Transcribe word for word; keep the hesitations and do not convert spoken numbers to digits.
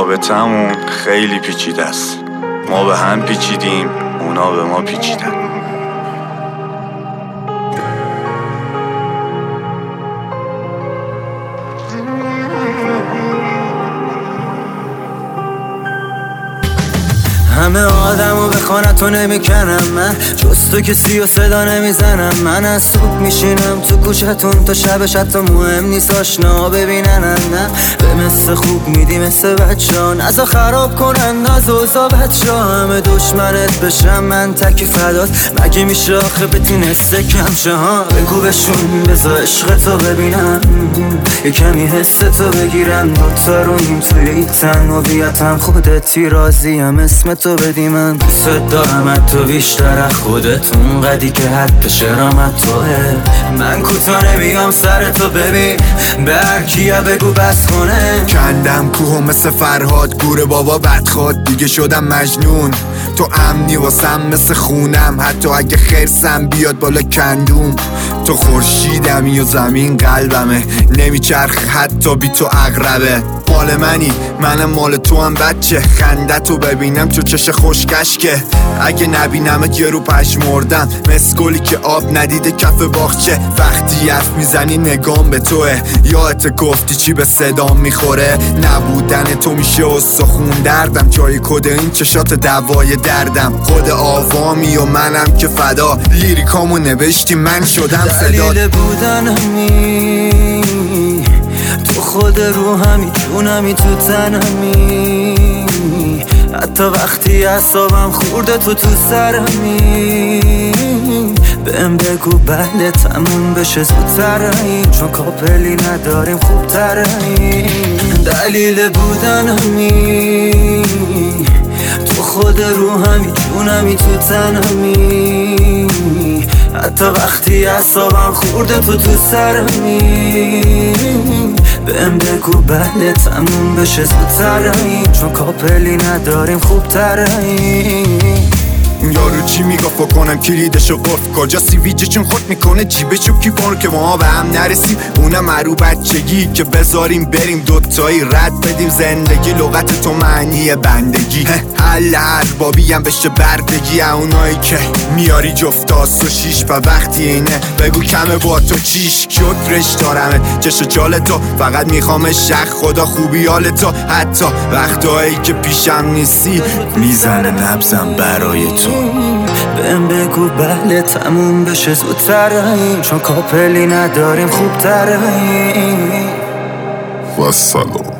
رابطمون خیلی پیچیده است. ما به هم پیچیدیم، اونا به ما پیچیدن. همه آدمو به خانتو نمیکنم من، جز تو کسی و صدا نمیزنم. من از صبح میشینم تو کوچتون تا شبش حتی مهم نیست آشنا ببینن. نه به مثل خوب میدی مثل بچه ها، نزا خراب کنن از اوزا بچه ها. همه دشمنت بشم من تکی فدات، مگه میشه آخه بتونسته کم شه ها. بگو بشون بزا عشق تو ببینم، یه کمی حس تو بگیرم. دوتا رویم توی این تنهویتم، خودتی راضیم اسم تو بدی. من دوست دارم از تو بیشتر از خودتون، قدی که حد شرامت توه. من کوتا نمیام سر تو ببین، به هر کیه بگو بس کنه. کندم کوه مثل فرهاد گور بابا بدخواد، دیگه شدم مجنون. تو امنی واسم مثل خونم، حتی اگه خرسم بیاد بالا کندوم. تو خورشیدمی و زمین قلبمه، نمیچرخ حتی بی تو اقربه. مال منی منم مال تو هم بچه، خندتو ببینم چو چش خوشکشکه. اگه نبینمت یه رو پشمردم، مسکولی که آب ندیده کف باغچه. وقتی حرف میزنی نگام به توه، یادت گفتی چی به صدام میخوره. نبودن تو میشه استخون دردم، جای کد این چشات دوای دردم. خود آوامی و منم که فدا، لیریکامو نوشتی من شدم صدا. دلیل بودنمی تو خود روحمی، جونمی تو تنمی. حتی وقتی اعصابم خورده تو تو سرمی، بهم بگو بله تموم بشه زودترهی، چون کاپلی نداریم خوبترهی. دلیل بودنمی تو خود روحمی، جونمی تو تنمی. حتی وقتی اعصابم خورده تو تو سرمی، بهم بگو بله تموم بشه زودترهی، چون کاپلی نداریم خوبترهی. یارو چی میگفت کنم کلیدشو قفل، کجا سیویجه چون خود میکنه جیبشو کیپار که ما به هم نرسیم. اونم مرو بچگی که بذاریم بریم دوتایی رد بدیم زندگی. لغت تو معنی بندگی، حل اربابی هم بشه بردگی. اونایی که میاری جفتاس و شیش و وقتی اینه بگو کمه با تو چیش. شکرش دارمه چش و چال تو، فقط میخوام شخ خدا خوبی حال تو. حتی وقتایی که پیشم نیستی میزنه نبزم برای تو. بهم بگو بله تموم بشه زودترهی، چون کاپلی نداریم خوبترهی. و سلام.